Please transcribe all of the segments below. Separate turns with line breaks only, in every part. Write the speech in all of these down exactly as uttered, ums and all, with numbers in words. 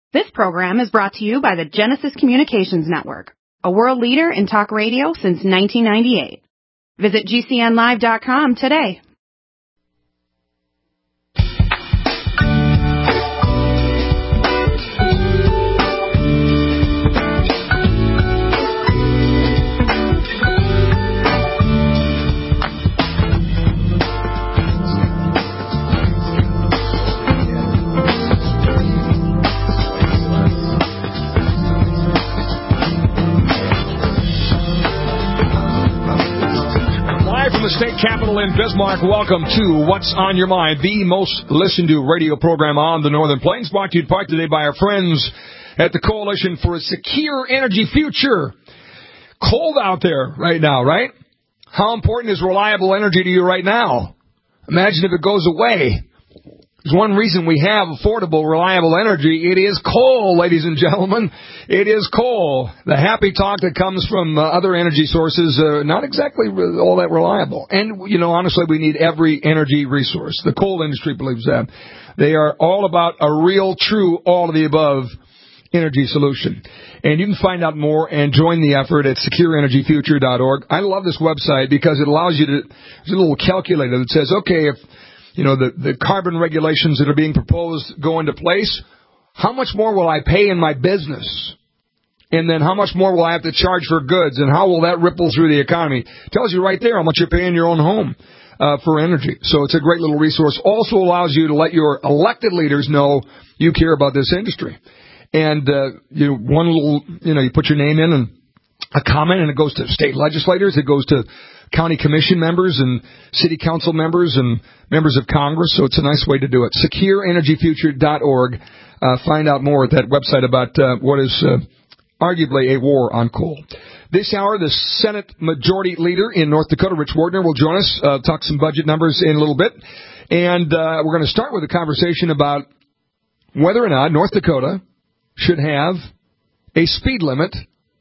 This program is brought to you by the Genesis Communications Network, a world leader in talk radio since nineteen ninety-eight. Visit G C N live dot com today.
State Capitol in Bismarck, welcome to What's on Your Mind, the most listened to radio program on the Northern Plains, brought to you in part today by our friends at the Coalition for a Secure Energy Future. Cold out there right now, right? How important is reliable energy to you right now? Imagine if it goes away. There's one reason we have affordable, reliable energy. It is coal, ladies and gentlemen. It is coal. The happy talk that comes from uh, other energy sources, uh, not exactly re- all that reliable. And, you know, honestly, we need every energy resource. The coal industry believes that. They are all about a real, true, all of the above energy solution. And you can find out more and join the effort at secure energy future dot org. I love this website because it allows you to, there's a little calculator that says, okay, if you know, the, the carbon regulations that are being proposed go into place, how much more will I pay in my business? And then how much more will I have to charge for goods? And how will that ripple through the economy? It tells you right there how much you're paying in your own home uh, for energy. So it's a great little resource. Also allows you to let your elected leaders know you care about this industry. And uh, you one little, you know, you put your name in and a comment, and it goes to state legislators. It goes to county commission members and city council members and members of Congress. So it's a nice way to do it. secure energy future dot org. Uh, find out more at that website about uh, what is uh, arguably a war on coal. This hour, the Senate Majority Leader in North Dakota, Rich Wardner, will join us, uh, talk some budget numbers in a little bit. And uh, we're going to start with a conversation about whether or not North Dakota should have a speed limit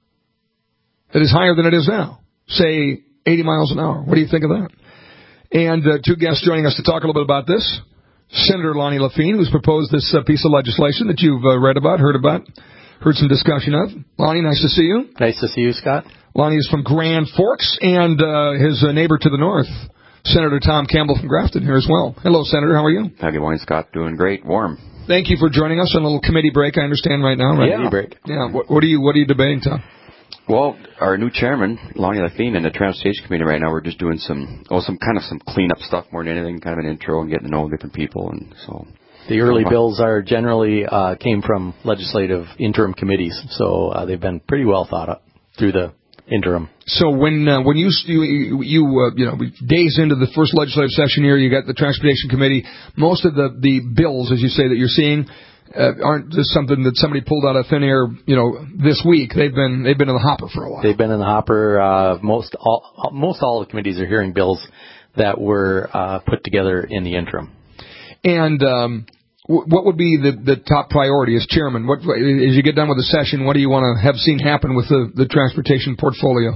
that is higher than it is now, say eighty miles an hour. What do you think of that? And uh, two guests joining us to talk a little bit about this. Senator Lonnie Lafine, who's proposed this uh, piece of legislation that you've uh, read about, heard about, heard some discussion of. Lonnie, nice to see you.
Nice to see you, Scott.
Lonnie is from Grand Forks, and uh, his uh, neighbor to the north, Senator Tom Campbell from Grafton, here as well. Hello, Senator. How are you?
Good morning, Scott. Doing great. Warm.
Thank you for joining us on a little committee break, I understand, right now. Right?
Yeah. Committee break.
Yeah. What, what, are you, what are you debating, Tom?
Well, our new chairman, Lonnie Lafine, and the Transportation Committee right now, we're just doing some, oh, some kind of some cleanup stuff more than anything, kind of an intro and getting to know different people, and so.
The early bills are generally uh, came from legislative interim committees, so uh, they've been pretty well thought up through the interim.
So when uh, when you you you, uh, you know days into the first legislative session here, you got the Transportation Committee. Most of the the bills, as you say, that you're seeing. Uh, aren't just something that somebody pulled out of thin air, you know, this week. They've been they've been in the hopper for a while.
They've been in the hopper. Uh, most all most all the committees are hearing bills that were uh, put together in the interim.
And um, w- what would be the, the top priority as chairman? What as you get done with the session, what do you want to have seen happen with the, the transportation portfolio?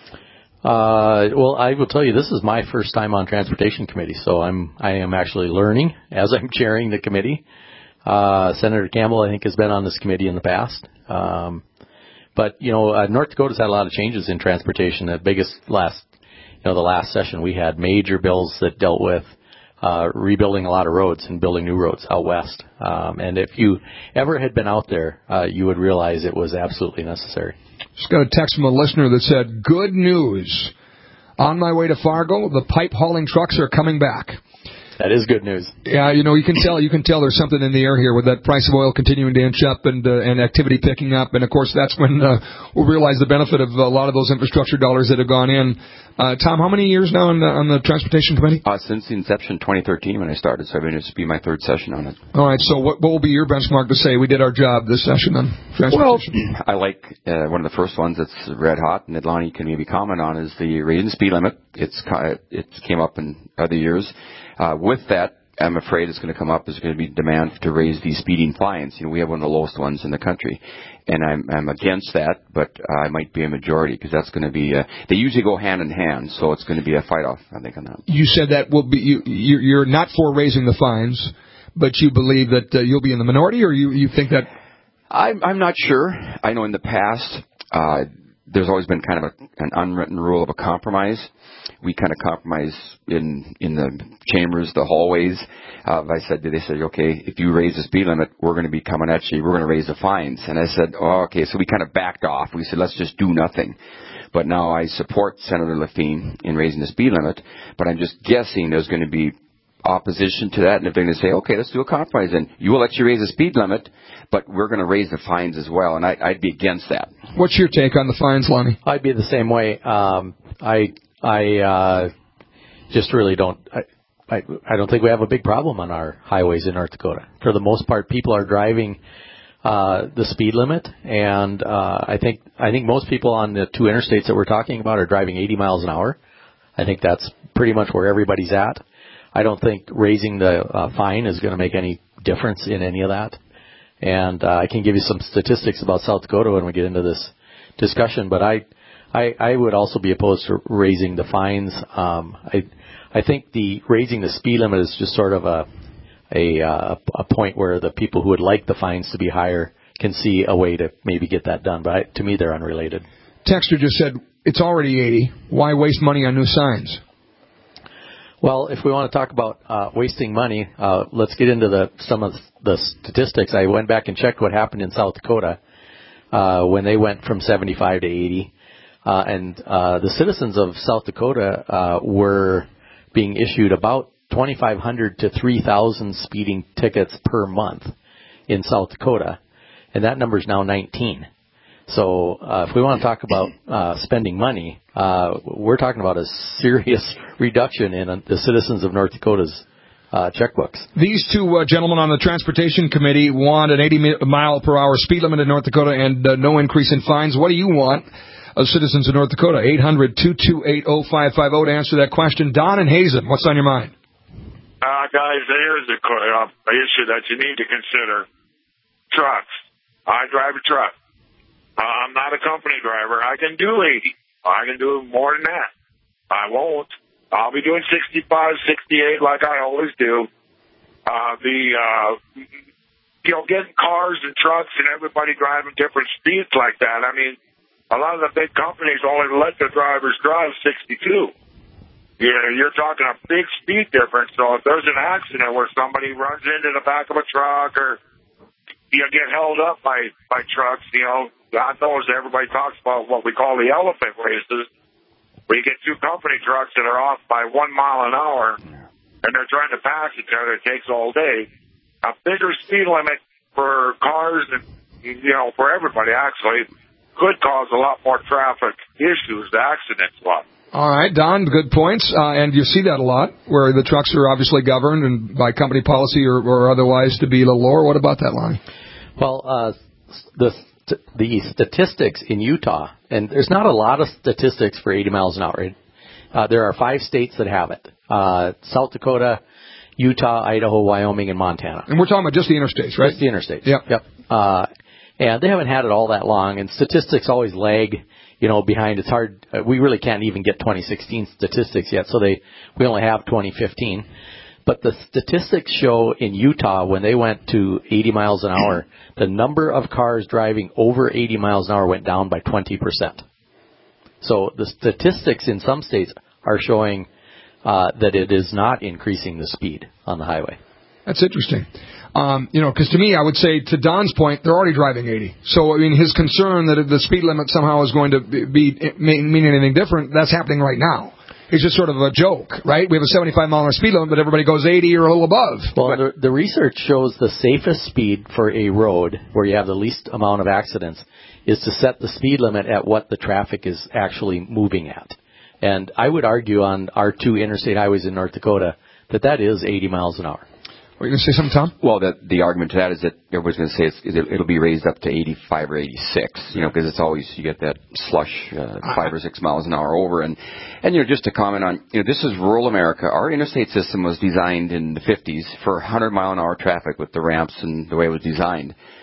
Uh, well, I will tell you, this is my first time on Transportation Committee, so I'm I am actually learning as I'm chairing the committee. Uh, Senator Campbell, I think, has been on this committee in the past. Um, but, you know, uh, North Dakota's had a lot of changes in transportation. The biggest last, you know, the last session we had major bills that dealt with uh, rebuilding a lot of roads and building new roads out west. Um, and if you ever had been out there, uh, you would realize it was absolutely necessary.
Just got a text from a listener that said, good news. On my way to Fargo, the pipe hauling trucks are coming back.
That is good news.
Yeah, you know, you can tell you can tell there's something in the air here with that price of oil continuing to inch up and uh, and activity picking up. And, of course, that's when uh, we'll realize the benefit of a lot of those infrastructure dollars that have gone in. Uh, Tom, how many years now on the, on the Transportation Committee?
Uh, since the inception, twenty thirteen, when I started. So I mean, it's be my third session on it.
All right. So what, what will be your benchmark to say we did our job this session on transportation?
Well, I like uh, one of the first ones that's red hot, and that Lonnie can maybe comment on, is the raising speed limit. It's it came up in other years. Uh, with that, I'm afraid it's going to come up is going to be demand to raise these speeding fines. You know, we have one of the lowest ones in the country, and I'm, I'm against that, but uh, I might be a majority because that's going to be. Uh, they usually go hand in hand, so it's going to be a fight-off, I think, on that.
You said that will be you. You're not for raising the fines, but you believe that uh, you'll be in the minority, or you you think that.
I'm, I'm not sure. I know in the past, uh, there's always been kind of a, an unwritten rule of a compromise. We kind of compromise in in the chambers, the hallways. Uh, I said, they said, okay, if you raise the speed limit, we're going to be coming at you. We're going to raise the fines. And I said, oh, okay. So we kind of backed off. We said, let's just do nothing. But now I support Senator Lafine in raising the speed limit. But I'm just guessing there's going to be opposition to that, and if they're going to say, okay, let's do a compromise, and you will let you raise the speed limit, but we're going to raise the fines as well, and I, I'd be against that.
What's your take on the fines, Lonnie?
I'd be the same way. Um, I I uh, just really don't. I, I I don't think we have a big problem on our highways in North Dakota. For the most part, people are driving uh, the speed limit, and uh, I think I think most people on the two interstates that we're talking about are driving eighty miles an hour. I think that's pretty much where everybody's at. I don't think raising the uh, fine is going to make any difference in any of that. And uh, I can give you some statistics about South Dakota when we get into this discussion, but I I, I would also be opposed to raising the fines. Um, I I think the raising the speed limit is just sort of a a, uh, a point where the people who would like the fines to be higher can see a way to maybe get that done. But I, to me, they're unrelated.
Texter just said, it's already eighty. Why waste money on new signs?
Well, if we want to talk about uh, wasting money, uh, let's get into the some of the statistics. I went back and checked what happened in South Dakota uh, when they went from seventy-five to eighty. Uh, and uh, the citizens of South Dakota uh, were being issued about twenty-five hundred to three thousand speeding tickets per month in South Dakota. And that number is now nineteen. So uh, if we want to talk about uh, spending money, uh, we're talking about a serious reduction in uh, the citizens of North Dakota's uh, checkbooks.
These two uh, gentlemen on the Transportation Committee want an eighty mile per hour speed limit in North Dakota and uh, no increase in fines. What do you want of citizens of North Dakota? eight hundred, two two eight, oh five five oh to answer that question. Don and Hazen, what's on your mind?
Uh, guys, here's the uh, issue that you need to consider. Trucks. I drive a truck. Uh, I'm not a company driver. I can do eighty. I can do more than that. I won't. I'll be doing sixty-five, sixty-eight like I always do. Uh, the, uh, you know, getting cars and trucks and everybody driving different speeds like that. I mean, a lot of the big companies only let their drivers drive sixty-two. You know, you're talking a big speed difference. So if there's an accident where somebody runs into the back of a truck or you get held up by, by trucks, you know, God knows everybody talks about what we call the elephant races, where you get two company trucks that are off by one mile an hour, and they're trying to pass each other. It takes all day. A bigger speed limit for cars and, you know, for everybody, actually, could cause a lot more traffic issues, accidents, a lot.
All right, Don, good points. Uh, and you see that a lot, where the trucks are obviously governed and by company policy or, or otherwise to be a little lower. What about that, Lonnie?
Well, uh, the the statistics in Utah, and there's not a lot of statistics for eighty miles an hour. Uh, there are five states that have it. Uh, South Dakota, Utah, Idaho, Wyoming, and Montana.
And we're talking about just the interstates, right?
Just the interstates.
Yep.
Yep. Uh, and they haven't had it all that long, and statistics always lag, you know, behind. It's hard. Uh, we really can't even get twenty sixteen statistics yet, so they we only have twenty fifteen. But the statistics show in Utah, when they went to eighty miles an hour, the number of cars driving over eighty miles an hour went down by twenty percent. So the statistics in some states are showing uh, that it is not increasing the speed on the highway.
That's interesting. Um, you know, because to me, I would say, to Don's point, they're already driving eighty. So, I mean, his concern that the speed limit somehow is going to be mean anything different, that's happening right now. It's just sort of a joke, right? We have a seventy-five mile an hour speed limit, but everybody goes eighty or a little above.
Well, the, the research shows the safest speed for a road where you have the least amount of accidents is to set the speed limit at what the traffic is actually moving at. And I would argue on our two interstate highways in North Dakota that that is eighty miles an hour.
Were you going to say something, Tom?
Well, the, the argument to that is that everybody's going to say it's, it'll be raised up to eighty-five or eighty-six, you know, because it's always, you get that slush uh, five or six miles an hour over. And, and, you know, just to comment on, you know, this is rural America. Our interstate system was designed in the fifties for one hundred mile an hour traffic with the ramps and the way it was designed.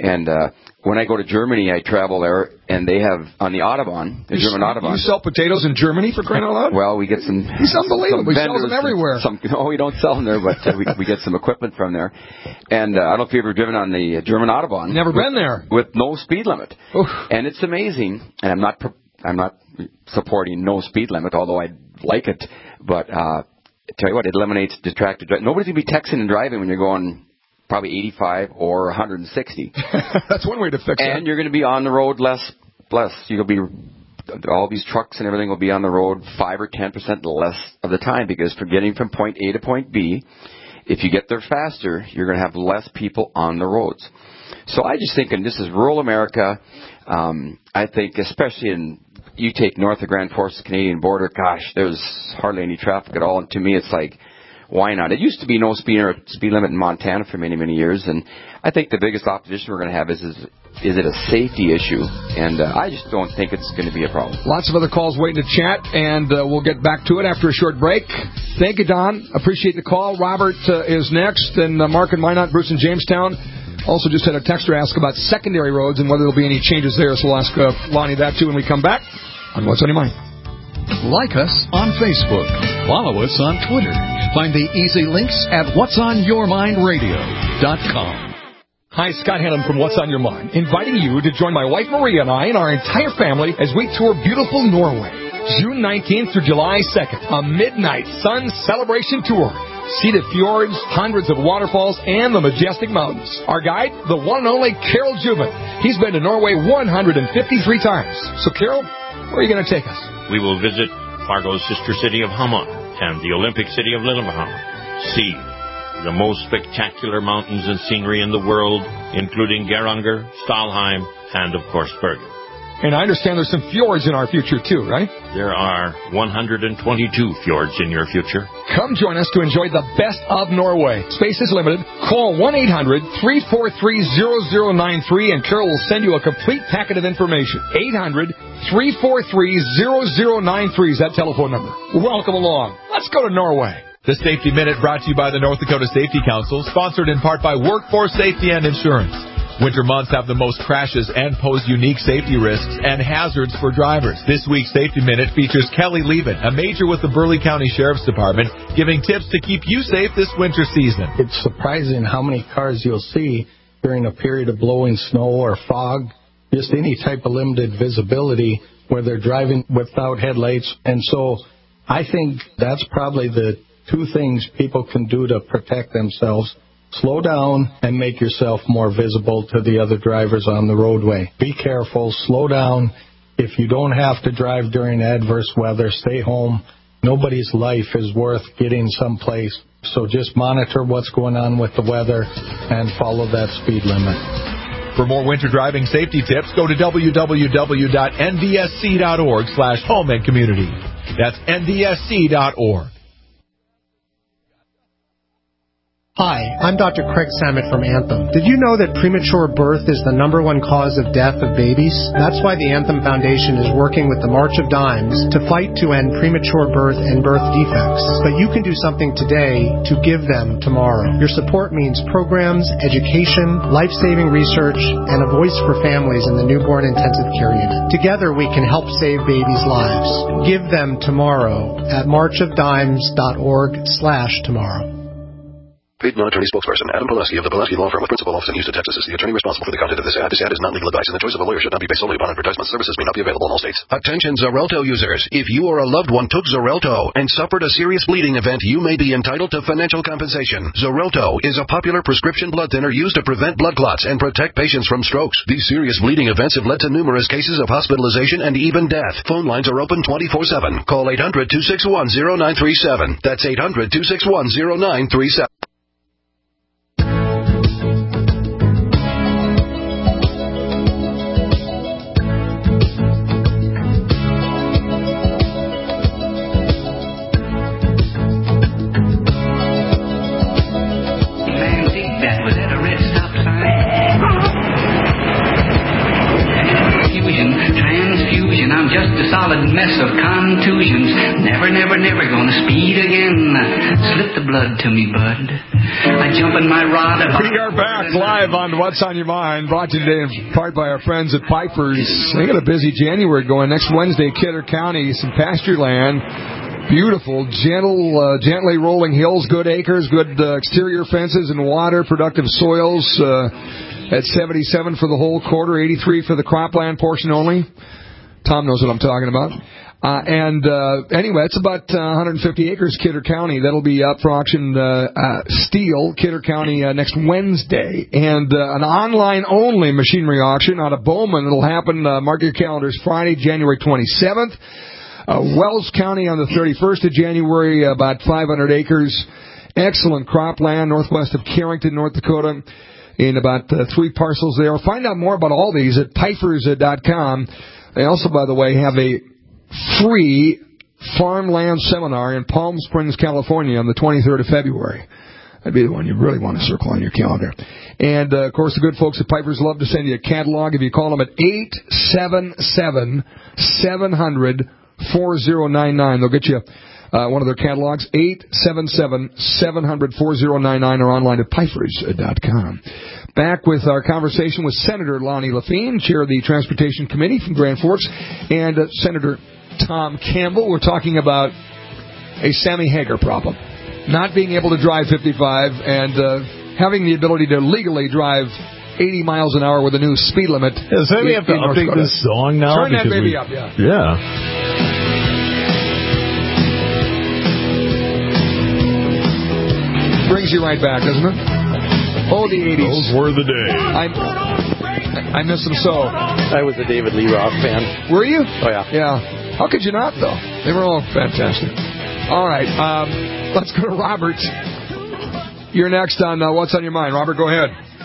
And uh, when I go to Germany, I travel there, and they have on the Autobahn, the
you
German
s-
Autobahn.
You sell potatoes in Germany for crying out loud?
Well, we get some.
He's unbelievable.
Some
He sells them everywhere.
Some, no, we don't sell them there, but uh, we, we get some equipment from there. And uh, I don't know if you've ever driven on the German Autobahn.
Never
with,
been there.
With no speed limit.
Oof.
And it's amazing. And I'm not pro- I'm not supporting no speed limit, although I like it. But uh, tell you what, it eliminates distracted driving. Nobody's going to be texting and driving when you're going probably eighty-five or one hundred sixty.
That's one way to fix it.
And you're going to be on the road less. less. You'll be all these trucks and everything will be on the road five or ten percent less of the time, because for getting from point A to point B, if you get there faster, you're going to have less people on the roads. So I just think, and this is rural America, um, I think especially in, you take north of Grand Forks, Canadian border, gosh, there's hardly any traffic at all. And to me, it's like, why not? It used to be no speed or speed limit in Montana for many, many years. And I think the biggest opposition we're going to have is, is, is it a safety issue? And uh, I just don't think it's going to be a problem.
Lots of other calls waiting to chat, and uh, we'll get back to it after a short break. Thank you, Don. Appreciate the call. Robert uh, is next, and uh, Mark and Minot, Bruce in Jamestown. Also just had a texter ask about secondary roads and whether there will be any changes there, so we'll ask uh, Lonnie that too when we come back on What's on Your Mind.
Like us on Facebook. Follow us on Twitter. Find the easy links at whats on your mind radio dot com.
Hi, Scott Hannum from What's on Your Mind, inviting you to join my wife Maria and I and our entire family as we tour beautiful Norway. June nineteenth through July second, a midnight sun celebration tour. See the fjords, hundreds of waterfalls, and the majestic mountains. Our guide, the one and only Carol Jubin. He's been to Norway one hundred fifty-three times. So, Carol, where are you going to take us?
We will visit Fargo's sister city of Hamar and the Olympic city of Lillehammer. See the most spectacular mountains and scenery in the world, including Geiranger, Stalheim, and, of course, Bergen.
And I understand there's some fjords in our future, too, right?
There are one hundred twenty-two fjords in your future.
Come join us to enjoy the best of Norway. Space is limited. Call one eight hundred three four three zero zero nine three and Carol will send you a complete packet of information. eight hundred three four three zero zero nine three is that telephone number. Welcome along. Let's go to Norway.
The Safety Minute brought to you by the North Dakota Safety Council, sponsored in part by Workforce Safety and Insurance. Winter months have the most crashes and pose unique safety risks and hazards for drivers. This week's Safety Minute features Kelly Levin, a major with the Burley County Sheriff's Department, giving tips to keep you safe this winter season.
It's surprising how many cars you'll see during a period of blowing snow or fog, just any type of limited visibility where they're driving without headlights. And so I think that's probably the two things people can do to protect themselves. Slow down and make yourself more visible to the other drivers on the roadway. Be careful. Slow down. If you don't have to drive during adverse weather, stay home. Nobody's life is worth getting someplace. So just monitor what's going on with the weather and follow that speed limit.
For more winter driving safety tips, go to w w w dot n d s c dot org slash home and community. That's n d s c dot org.
Hi, I'm Doctor Craig Samet from Anthem. Did you know that premature birth is the number one cause of death of babies? That's why the Anthem Foundation is working with the March of Dimes to fight to end premature birth and birth defects. But you can do something today to give them tomorrow. Your support means programs, education, life-saving research, and a voice for families in the newborn intensive care unit. Together we can help save babies' lives. Give them tomorrow at march of dimes dot org slash tomorrow.
Paid non-attorney spokesperson Adam Pileski of the Pileski Law Firm with principal office in Houston, Texas is the attorney responsible for the content of this ad. This ad is not legal advice, and the choice of a lawyer should not be based solely upon advertisement. Services may not be available in all states. Attention Xarelto users. If you or a loved one took Xarelto and suffered a serious bleeding event, you may be entitled to financial compensation. Xarelto is a popular prescription blood thinner used to prevent blood clots and protect patients from strokes. These serious bleeding events have led to numerous cases of hospitalization and even death. Phone lines are open twenty-four seven. Call eight hundred two six one zero nine three seven. That's eight hundred two six one zero nine three seven.
Mess of contusions. Never, never, never gonna speed again. Slip the blood to me, bud. I jump in my rod.
We are back live on What's on Your Mind, brought to you today in part by our friends at Piper's. They got a busy January going. Next Wednesday, Kidder County, some pasture land. Beautiful, gentle, uh, gently rolling hills, good acres, good uh, exterior fences and water, productive soils. Uh, at seventy-seven for the whole quarter, eighty-three for the cropland portion only. Tom knows what I'm talking about. Uh, and uh, anyway, it's about uh, one hundred fifty acres, Kidder County. That'll be up for auction, uh, uh, steel, Kidder County, uh, next Wednesday. And uh, an online-only machinery auction out of Bowman. It'll happen, uh, mark your calendars, Friday, January twenty-seventh. Uh, Wells County on the thirty-first of January, about five hundred acres. Excellent cropland northwest of Carrington, North Dakota, in about uh, three parcels there. Find out more about all these at pifers dot com. They also, by the way, have a free farmland seminar in Palm Springs, California on the twenty-third of February. That'd be the one you really want to circle on your calendar. And, uh, of course, the good folks at Piper's love to send you a catalog. If you call them at eight seven seven, seven hundred, four oh nine nine, they'll get you uh, one of their catalogs, eight seven seven, seven hundred, four oh nine nine, or online at pifers dot com. Back with our conversation with Senator Lonnie Lafine, chair of the Transportation Committee from Grand Forks, and uh, Senator Tom Campbell. We're talking about a Sammy Hagar problem. Not being able to drive fifty-five and uh, having the ability to legally drive eighty miles an hour with a new speed limit.
Yeah, so we have to update Dakota. This song now.
Turn that baby
we,
up, yeah.
Yeah.
Brings you right back, doesn't it? Oh, the eighties.
Those were the days.
I, I miss them so.
I was a David Lee Roth fan.
Were you?
Oh, yeah.
Yeah. How could you not, though? They were all fantastic. All right. Um, let's go to Robert. You're next on uh, What's on Your Mind. Robert, go ahead.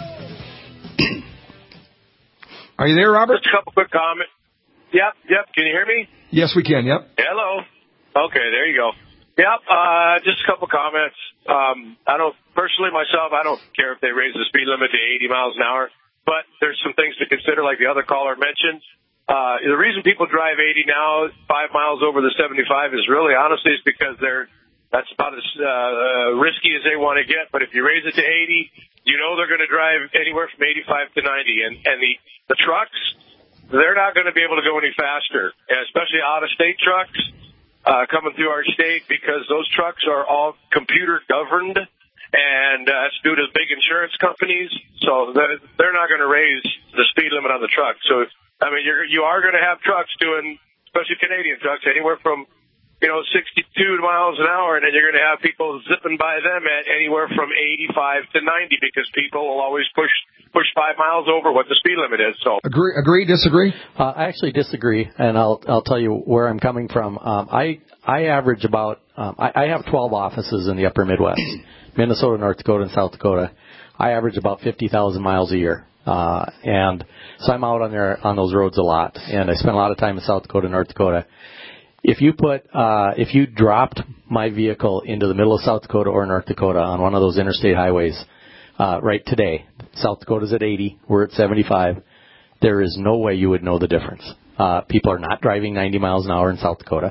Are you there, Robert?
Just a couple quick comments. Yep, yep. Can you hear me?
Yes, we can. Yep.
Hello. Okay, there you go. Yep. Uh, just a couple comments. Um, I don't personally myself. I don't care if they raise the speed limit to eighty miles an hour, but there's some things to consider, like the other caller mentioned. Uh, the reason people drive eighty now, five miles over the seventy-five, is really honestly is because they're that's about as uh, risky as they want to get. But if you raise it to eighty, you know they're going to drive anywhere from eighty-five to ninety, and and the the trucks, they're not going to be able to go any faster, and especially out-of-state trucks. Uh, coming through our state, because those trucks are all computer governed, and uh, that's due to big insurance companies. So they're, they're not going to raise the speed limit on the truck. So I mean, you're you are going to have trucks doing, especially Canadian trucks, anywhere from you know sixty-two miles an hour, and then you're going to have people zipping by them at anywhere from eighty-five to ninety, because people will always push. push five miles over what the speed limit is. So
agree, agree, disagree?
Uh, I actually disagree, and I'll I'll tell you where I'm coming from. Um, I I average about um, I, I have twelve offices in the Upper Midwest, Minnesota, North Dakota, and South Dakota. I average about fifty thousand miles a year, uh, and so I'm out on there on those roads a lot, and I spend a lot of time in South Dakota, North Dakota. If you put uh, if you dropped my vehicle into the middle of South Dakota or North Dakota on one of those interstate highways. Uh, right today, South Dakota's at eighty, we're at seventy-five. There is no way you would know the difference. Uh, people are not driving ninety miles an hour in South Dakota.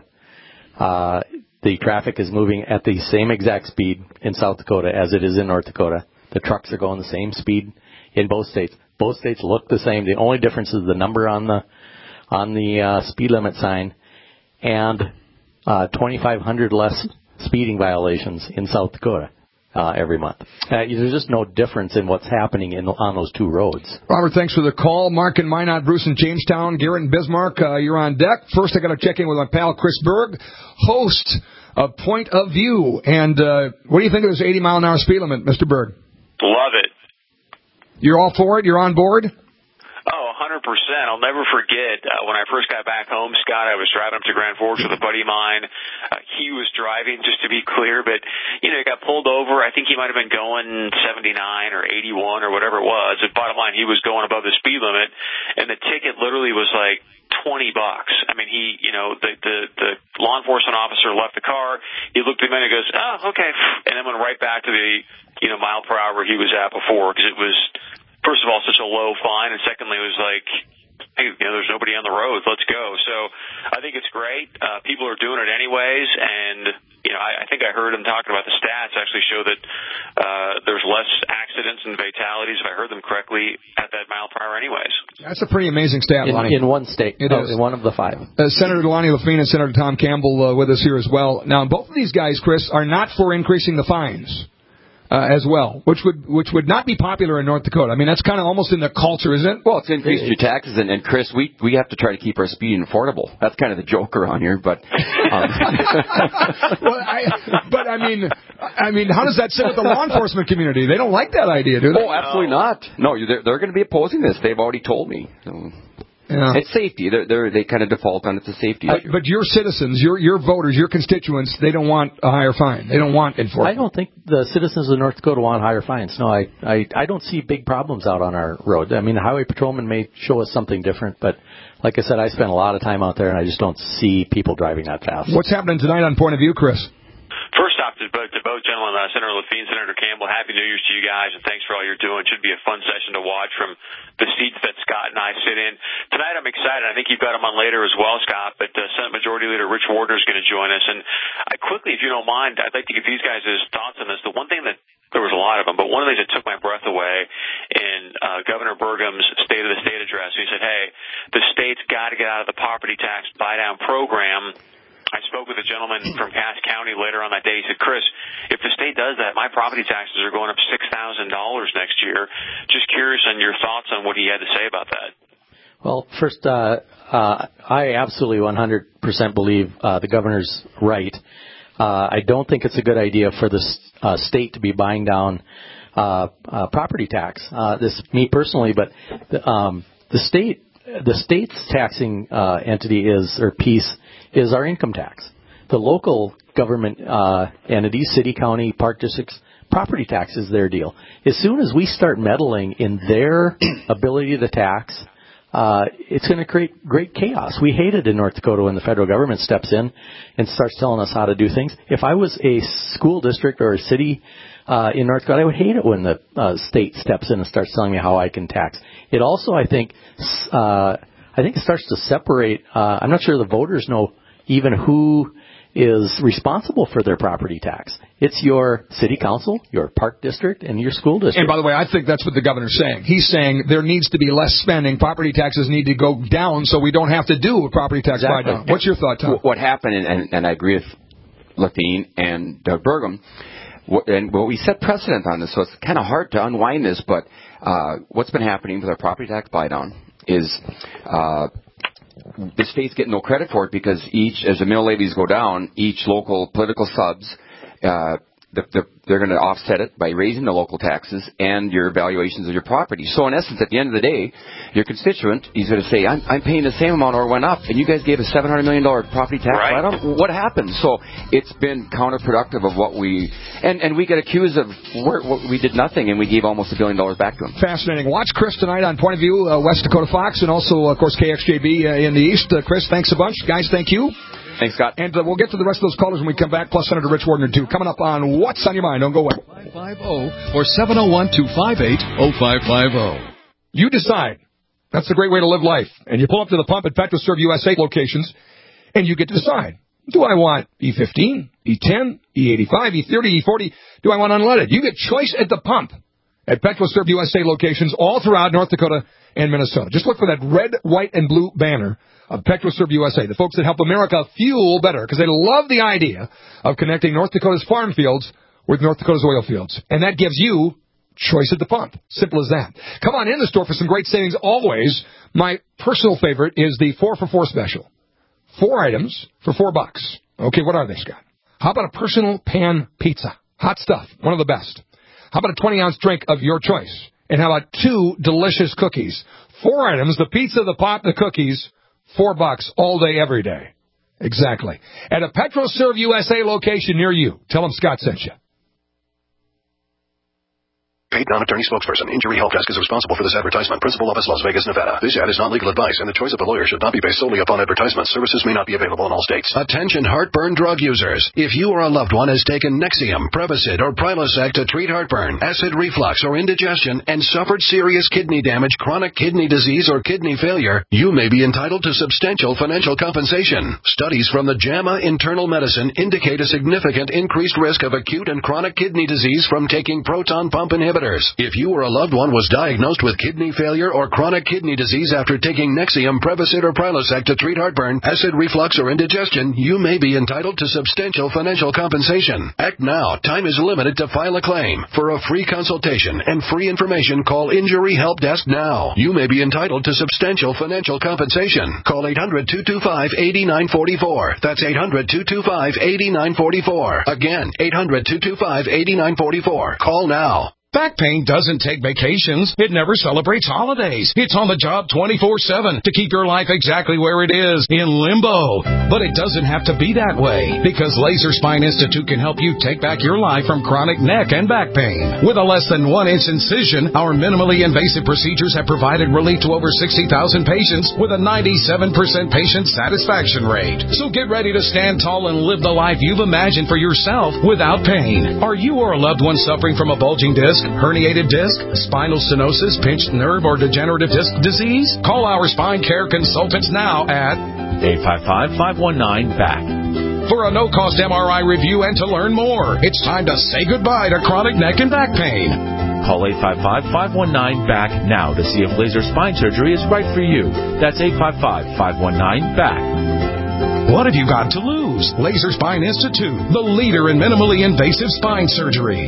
Uh, the traffic is moving at the same exact speed in South Dakota as it is in North Dakota. The trucks are going the same speed in both states. Both states look the same. The only difference is the number on the on the uh, speed limit sign, and uh, twenty-five hundred less speeding violations in South Dakota. Uh, every month. Uh, there's just no difference in what's happening in, on those two roads.
Robert, thanks for the call. Mark and Minot, Bruce in Jamestown, Garrett and Bismarck, uh, you're on deck. First, I got to check in with my pal Chris Berg, host of Point of View. And uh, what do you think of this eighty mile an hour speed limit, Mister Berg?
Love it.
You're all for it? You're on board?
Oh, one hundred percent. I'll never forget uh, when I first got back home, Scott, I was driving up to Grand Forks with a buddy of mine. Uh, he was driving, just to be clear, but, you know, he got pulled over. I think he might have been going seventy-nine or eighty-one or whatever it was. But bottom line, he was going above the speed limit, and the ticket literally was like twenty bucks. I mean, he, you know, the, the, the law enforcement officer left the car. He looked at me and goes, oh, okay. And then went right back to the, you know, mile per hour he was at before, because it was, first of all, such a low fine, and secondly, it was like hey, you know, there's nobody on the roads. Let's go. So I think it's great. Uh, people are doing it anyways, and you know, I, I think I heard him talking about the stats actually show that uh, there's less accidents and fatalities, if I heard them correctly, at that mile per hour anyways.
That's a pretty amazing stat,
in,
Lonnie.
in one state.
It
oh,
is.
in one of the five.
Uh, Senator Lonnie Lafine and Senator Tom Campbell uh, with us here as well. Now, both of these guys, Chris, are not for increasing the fines. Uh, as well, which would which would not be popular in North Dakota. I mean, that's kind of almost in the culture, isn't it?
Well, it's increased your taxes, and, and Chris, we we have to try to keep our speeding affordable. That's kind of the joke around here, but. Um.
well, I, but I mean, I mean, how does that sit with the law enforcement community? They don't like that idea, do they?
Oh, absolutely not. No, they're they're going to be opposing this. They've already told me. So.
Yeah.
It's safety. They're, they're, they kind of default on it's a safety
uh,
issue.
But your citizens, your your voters, your constituents, they don't want a higher fine. They don't want enforcement.
I don't think the citizens of North Dakota want higher fines. No, I, I, I don't see big problems out on our road. I mean, the highway patrolman may show us something different, but like I said, I spend a lot of time out there, and I just don't see people driving that fast.
What's happening tonight on Point of View, Chris?
First off, to both, to both gentlemen, uh, Senator Lafine, Senator Campbell, Happy New Year's to you guys, and thanks for all you're doing. It should be a fun session to watch from the seats that Scott and I sit in. Tonight I'm excited. I think you've got him on later as well, Scott, but uh, Senate Majority Leader Rich Warder is going to join us. And I quickly, if you don't mind, I'd like to give these guys his thoughts on this. The one thing that, there was a lot of them, but one of the things that took my breath away in uh, Governor Burgum's State of the State address, he said, hey, the state's got to get out of the property tax buy-down program. I spoke with a gentleman from Cass County later on that day. He said, Chris, if the state does that, my property taxes are going up six thousand dollars next year. Just curious on your thoughts on what he had to say about that.
Well, first, uh, uh, I absolutely one hundred percent believe uh, the governor's right. Uh, I don't think it's a good idea for the uh, state to be buying down uh, uh, property tax. Uh, this, me personally, but the, um, the state, the state's taxing uh, entity is or piece is our income tax. The local government uh, entities, city, county, park districts, property tax is their deal. As soon as we start meddling in their ability to tax, uh, it's going to create great chaos. We hate it in North Dakota when the federal government steps in and starts telling us how to do things. If I was a school district or a city uh, in North Dakota, I would hate it when the uh, state steps in and starts telling me how I can tax. It also, I think, uh, I think it starts to separate. Uh, I'm not sure the voters know even who is responsible for their property tax. It's your city council, your park district, and your school district.
And by the way, I think that's what the governor's saying. He's saying there needs to be less spending. Property taxes need to go down so we don't have to do a property tax
exactly.
buy-down. What's your thought, Tom?
What happened, and, and, and I agree with Lafine and Doug Burgum, what, and well, we set precedent on this, so it's kind of hard to unwind this, but uh, what's been happening with our property tax buy-down is uh, the state's getting no credit for it because each, as the mill levies go down, each local political subs, uh, the, the, they're going to offset it by raising the local taxes and your valuations of your property. So in essence, at the end of the day, your constituent, he's going to say, I'm, I'm paying the same amount or it went up, and you guys gave a seven hundred million dollars property tax.
Right.
I don't, what happened? So it's been counterproductive of what we, and, and we get accused of we're, we did nothing and we gave almost a billion dollars back to them.
Fascinating. Watch Chris tonight on Point of View, uh, West Dakota Fox, and also, of course, K X J B uh, in the East. Uh, Chris, thanks a bunch. Guys, thank you.
Thanks, Scott.
And uh, we'll get to the rest of those callers when we come back, plus Senator Rich Warden, too. Coming up on What's on Your Mind. Don't go away.
five oh or seven oh one, two five eight, oh five five oh.
You decide. That's a great way to live life. And you pull up to the pump at PetroServe U S A locations, and you get to decide. Do I want E fifteen, E ten, E eighty-five, E thirty, E forty? Do I want unleaded? You get choice at the pump at PetroServe U S A locations all throughout North Dakota and Minnesota. Just look for that red, white, and blue banner of PetroServe U S A, the folks that help America fuel better, because they love the idea of connecting North Dakota's farm fields with North Dakota's oil fields. And that gives you choice at the pump. Simple as that. Come on in the store for some great savings always. My personal favorite is the four for four special. Four items for four bucks. Okay, what are they, Scott? How about a personal pan pizza? Hot stuff. One of the best. How about a twenty-ounce drink of your choice? And how about two delicious cookies? Four items, the pizza, the pop, the cookies, four bucks all day, every day. Exactly. At a PetroServe U S A location near you. Tell them Scott sent you.
Paid non-attorney spokesperson. Injury Help Desk is responsible for this advertisement. Principal office, Las Vegas, Nevada. This ad is not legal advice, and the choice of the lawyer should not be based solely upon advertisements. Services may not be available in all states. Attention heartburn drug users. If you or a loved one has taken Nexium, Prevacid, or Prilosec to treat heartburn, acid reflux, or indigestion, and suffered serious kidney damage, chronic kidney disease, or kidney failure, you may be entitled to substantial financial compensation. Studies from the JAMA Internal Medicine indicate a significant increased risk of acute and chronic kidney disease from taking proton pump inhibitors. If you or a loved one was diagnosed with kidney failure or chronic kidney disease after taking Nexium, Prevacid, or Prilosec to treat heartburn, acid reflux, or indigestion, you may be entitled to substantial financial compensation. Act now. Time is limited to file a claim. For a free consultation and free information, call Injury Help Desk now. You may be entitled to substantial financial compensation. Call eight hundred, two two five, eight nine four four. That's eight hundred, two two five, eight nine four four. Again, eight hundred, two two five, eight nine four four. Call now.
Back pain doesn't take vacations. It never celebrates holidays. It's on the job twenty-four seven to keep your life exactly where it is, in limbo. But it doesn't have to be that way, because Laser Spine Institute can help you take back your life from chronic neck and back pain. With a less than one inch incision, our minimally invasive procedures have provided relief to over sixty thousand patients with a ninety-seven percent patient satisfaction rate. So get ready to stand tall and live the life you've imagined for yourself without pain. Are you or a loved one suffering from a bulging disc, herniated disc, spinal stenosis, pinched nerve, or degenerative disc disease? Call our spine care consultants now at
eight five five, five one nine, B A C.
For a no-cost M R I review and to learn more. It's time to say goodbye to chronic neck and back pain.
Call eight five five, five one nine, B A C now to see if laser spine surgery is right for you. That's eight five five, five one nine, B A C.
What have you got to lose? Laser Spine Institute, the leader in minimally invasive spine surgery.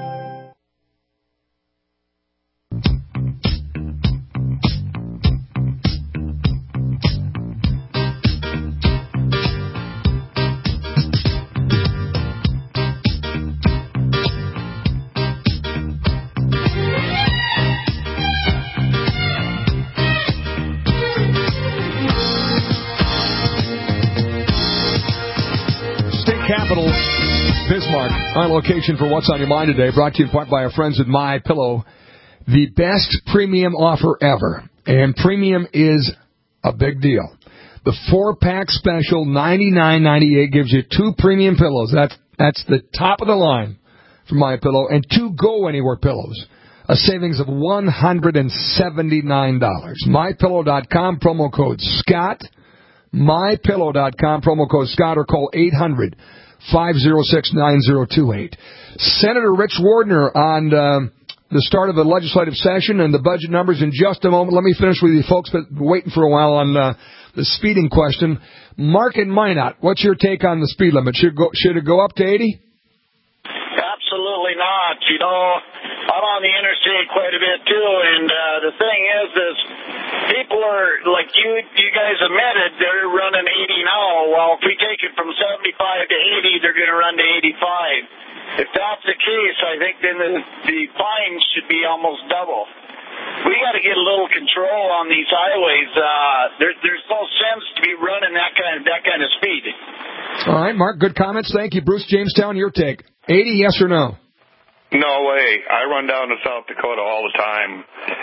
Bismarck, on location for What's on Your Mind today, brought to you in part by our friends at My Pillow, the best premium offer ever. And premium is a big deal. The four-pack special, ninety-nine ninety-eight, gives you two premium pillows. That's that's the top of the line for My Pillow, and two Go Anywhere pillows. A savings of one hundred seventy-nine dollars. my pillow dot com, promo code Scott. my pillow dot com, promo code Scott, or call eight hundred, five oh six, nine oh two eight. Senator Rich Wardner on uh, the start of the legislative session and the budget numbers in just a moment. Let me finish with you folks, but waiting for a while on uh, the speeding question. Mark in Minot, what's your take on the speed limit? Should, go, should it go up to eighty?
Absolutely not. You know, I'm on the interstate quite a bit too, and uh, the thing is, is people are, like you you guys admitted, they're running eighty now. Well, if we take it from seventy-five to eighty, they're going to run to eighty-five. If that's the case, I think then the, the fines should be almost double. We got to get a little control on these highways. Uh, there, there's no sense to be running that kind of that kind of speed.
All right, Mark, good comments. Thank you. Bruce, Jamestown, your take. eighty, yes or no?
No way. I run down to South Dakota all the time.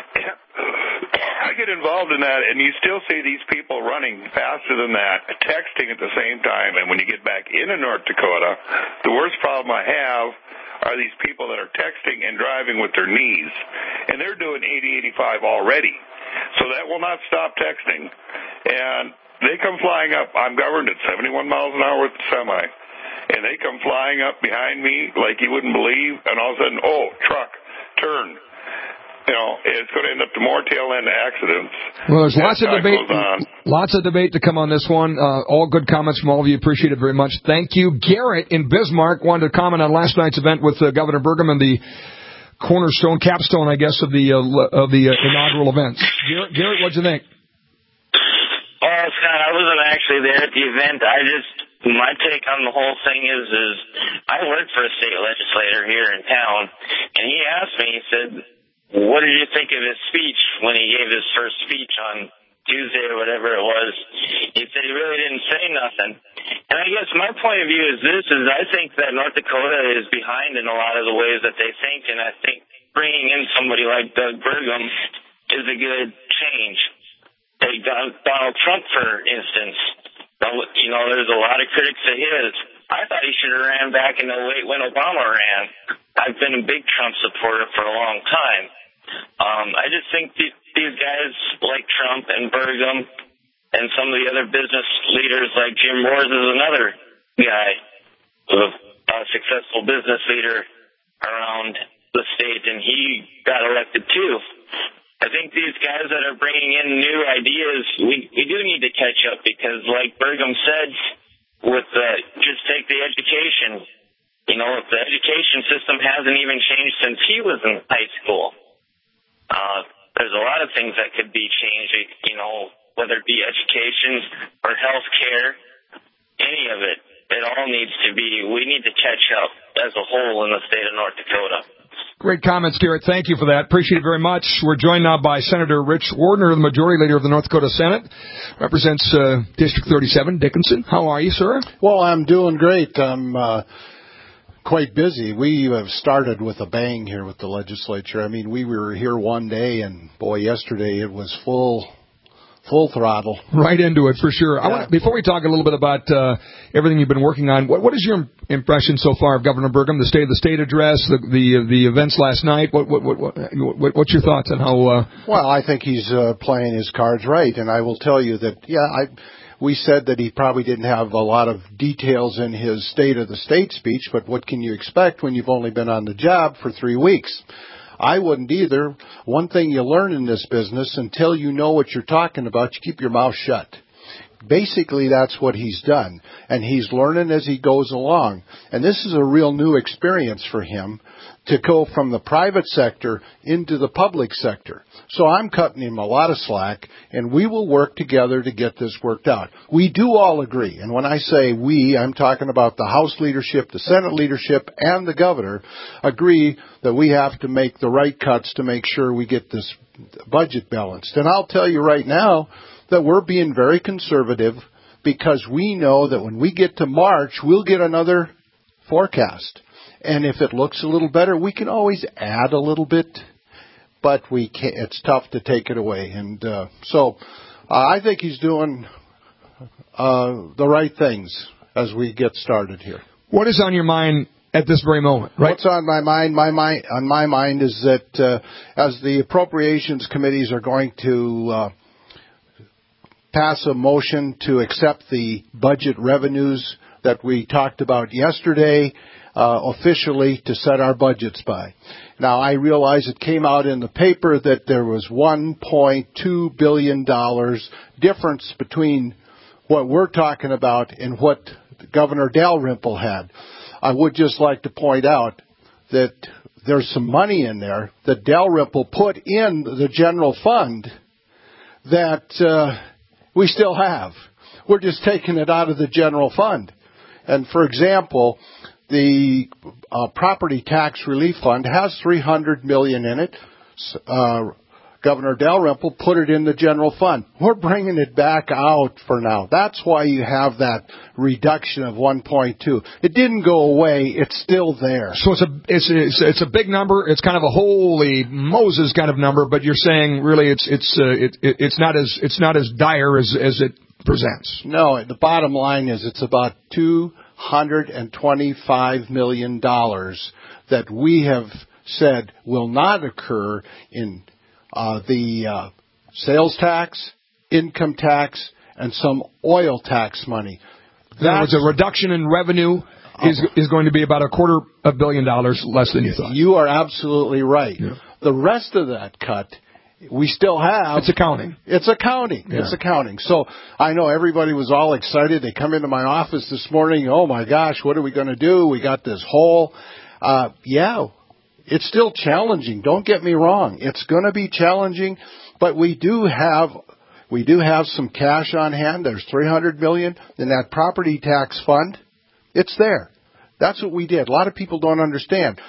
I get involved in that, and you still see these people running faster than that, texting at the same time. And when you get back into North Dakota, the worst problem I have are these people that are texting and driving with their knees. And they're doing eighty, eighty-five already. So that will not stop texting. And they come flying up. I'm governed at seventy-one miles an hour with the semi. And they come flying up behind me like you wouldn't believe, and all of a sudden, oh, truck, turn. You know, it's going to end up to more tail-end accidents.
Well, there's
As
lots of
time
debate,
goes on.
lots of debate to come on this one. Uh, all good comments from all of you. Appreciate it very much. Thank you. Garrett in Bismarck wanted to comment on last night's event with uh, Governor Burgum and the cornerstone, capstone, I guess, of the uh, of the uh, inaugural events. Garrett, Garrett, what'd you think?
Oh, Scott, I wasn't actually there at the event. I just, my take on the whole thing is, is I work for a state legislator here in town, and he asked me, he said, what did you think of his speech when he gave his first speech on Tuesday or whatever it was? He said he really didn't say nothing. And I guess my point of view is this, is I think that North Dakota is behind in a lot of the ways that they think, and I think bringing in somebody like Doug Burgum is a good change. Take Donald Trump, for instance. You know, there's a lot of critics of his. I thought he should have ran back in oh eight when Obama ran. I've been a big Trump supporter for a long time. Um, I just think th- these guys like Trump and Burgum and some of the other business leaders like Jim Moores is another guy, a successful business leader around the state, and he got elected too. I think these guys that are bringing in new ideas, we, we do need to catch up because, like Burgum said, with the, just take the education. You know, if the education system hasn't even changed since he was in high school, uh, there's a lot of things that could be changed, you know, whether it be education or health care, any of it. It all needs to be, we need to catch up as a whole in the state of North Dakota.
Great comments, Garrett. Thank you for that. Appreciate it very much. We're joined now by Senator Rich Wardner, the Majority Leader of the North Dakota Senate. Represents uh, District thirty-seven, Dickinson. How are you, sir?
Well, I'm doing great. I'm uh, quite busy. We have started with a bang here with the legislature. I mean, we were here one day, and, boy, yesterday it was full... Full throttle.
Right into it, for sure. Yeah. I want, before we talk a little bit about uh, everything you've been working on, what, what is your impression so far of Governor Burgum, the State of the State address, the the, the events last night? What, what, what, what What's your thoughts on how... Uh...
Well, I think he's uh, playing his cards right, and I will tell you that, yeah, I, we said that he probably didn't have a lot of details in his State of the State speech, but what can you expect when you've only been on the job for three weeks? I wouldn't either. One thing you learn in this business, until you know what you're talking about, you keep your mouth shut. Basically, that's what he's done. And he's learning as he goes along. And this is a real new experience for him to go from the private sector into the public sector. So I'm cutting him a lot of slack, and we will work together to get this worked out. We do all agree, and when I say we, I'm talking about the House leadership, the Senate leadership, and the governor, agree that we have to make the right cuts to make sure we get this budget balanced. And I'll tell you right now that we're being very conservative because we know that when we get to March, we'll get another forecast. And if it looks a little better, we can always add a little bit, but we can't, it's tough to take it away. And uh, so uh, I think he's doing uh, the right things as we get started here.
What is on your mind at this very moment? Right?
What's on my mind? My mind on my mind is that uh, as the appropriations committees are going to uh, pass a motion to accept the budget revenues that we talked about yesterday, Uh, officially to set our budgets by. Now, I realize it came out in the paper that there was one point two billion dollars difference between what we're talking about and what Governor Dalrymple had. I would just like to point out that there's some money in there that Dalrymple put in the general fund that uh, we still have. We're just taking it out of the general fund. And, for example, the uh, property tax relief fund has three hundred million dollars in it. Uh, Governor Dalrymple put it in the general fund. We're bringing it back out for now. That's why you have that reduction of one point two. It didn't go away. It's still there.
So it's a it's it's, it's a big number. It's kind of a holy Moses kind of number. But you're saying really it's it's uh, it, it, it's not as it's not as dire as as it presents.
No. The bottom line is it's about two. one hundred twenty-five million dollars that we have said will not occur in uh, the uh, sales tax, income tax, and some oil tax money.
In other words, a reduction in revenue is is going to be about a quarter of a billion dollars less than you thought.
You are absolutely right. Yeah. The rest of that cut, we still have.
It's accounting.
It's accounting. Yeah. It's accounting. So I know everybody was all excited. They come into my office this morning. Oh, my gosh, what are we going to do? We got this hole. Uh, yeah, it's still challenging. Don't get me wrong. It's going to be challenging, but we do have we do have some cash on hand. There's three hundred million dollars in that property tax fund. It's there. That's what we did. A lot of people don't understand.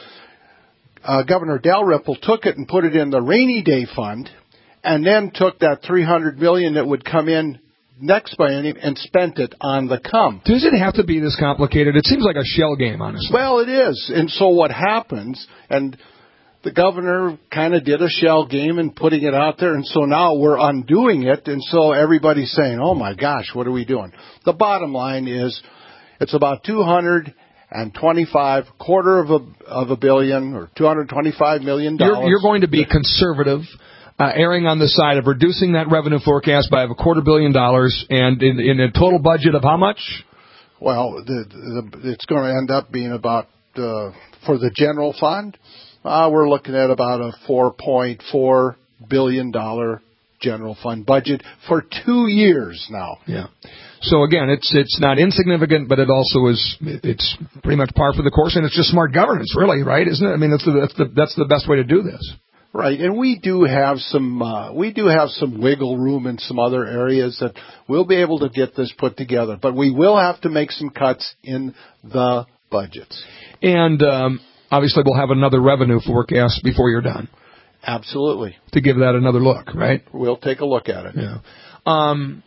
Uh, Governor Dalrymple took it and put it in the rainy day fund and then took that three hundred million dollars that would come in next biennium and spent it on the come.
Does it have to be this complicated? It seems like a shell game, honestly.
Well, it is. And so what happens, and the governor kind of did a shell game in putting it out there, and so now we're undoing it, and so everybody's saying, oh, my gosh, what are we doing? The bottom line is it's about two hundred twenty-five, quarter of a, of a billion, or two hundred twenty-five million dollars.
You're, you're going to be conservative, uh, erring on the side of reducing that revenue forecast by a quarter billion dollars, and in, in a total budget of how much?
Well, the, the, it's going to end up being about, uh, for the general fund, uh, we're looking at about a four point four billion dollars general fund budget for two years now.
Yeah. So again, it's it's not insignificant, but it also is it's pretty much par for the course, and it's just smart governance, really, right? Isn't it? I mean, that's the that's the that's the best way to do this.
Right, and we do have some uh, we do have some wiggle room in some other areas that we'll be able to get this put together, but we will have to make some cuts in the budgets.
And um, obviously, we'll have another revenue forecast before you're done.
Absolutely.
To give that another look, right?
We'll take a look at it.
Yeah. Um,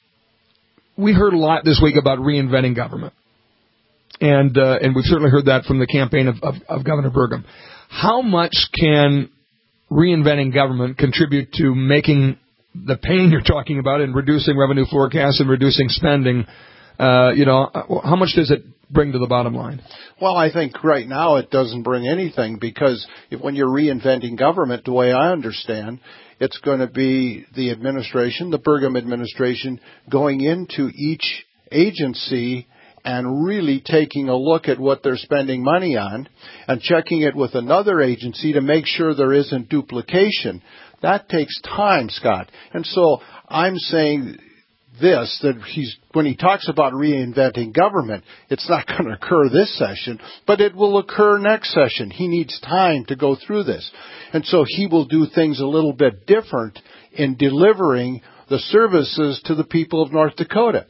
we heard a lot this week about reinventing government, and uh, and we've certainly heard that from the campaign of, of, of Governor Burgum. How much can reinventing government contribute to making the pain you're talking about and reducing revenue forecasts and reducing spending? Uh, you know, how much does it bring to the bottom line?
Well, I think right now it doesn't bring anything, because if, when you're reinventing government, the way I understand, it's going to be the administration, the Burgum administration, going into each agency and really taking a look at what they're spending money on and checking it with another agency to make sure there isn't duplication. That takes time, Scott. And so I'm saying this, that he's when he talks about reinventing government, it's not going to occur this session, but it will occur next session. He needs time to go through this. And so he will do things a little bit different in delivering the services to the people of North Dakota.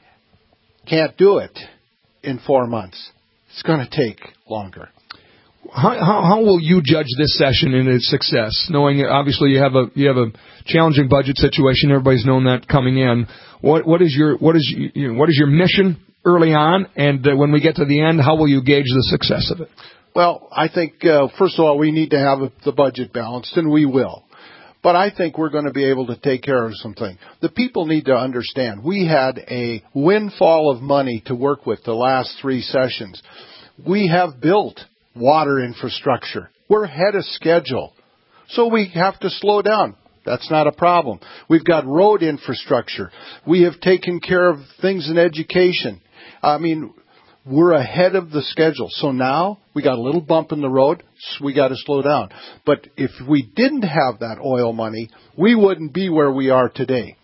Can't do it in four months. It's going to take longer.
How, how, how will you judge this session in its success, knowing that obviously you have a you have a challenging budget situation? Everybody's known that coming in. What what is your what is you know, what is your mission early on, and uh, when we get to the end, how will you gauge the success of it?
Well, I think uh, first of all we need to have the budget balanced, and we will. But I think we're going to be able to take care of something. The people need to understand we had a windfall of money to work with the last three sessions. We have built water infrastructure. We're ahead of schedule. So we have to slow down. That's not a problem. We've got road infrastructure. We have taken care of things in education. I mean, we're ahead of the schedule. So now we got a little bump in the road. So we got to slow down. But if we didn't have that oil money, we wouldn't be where we are today.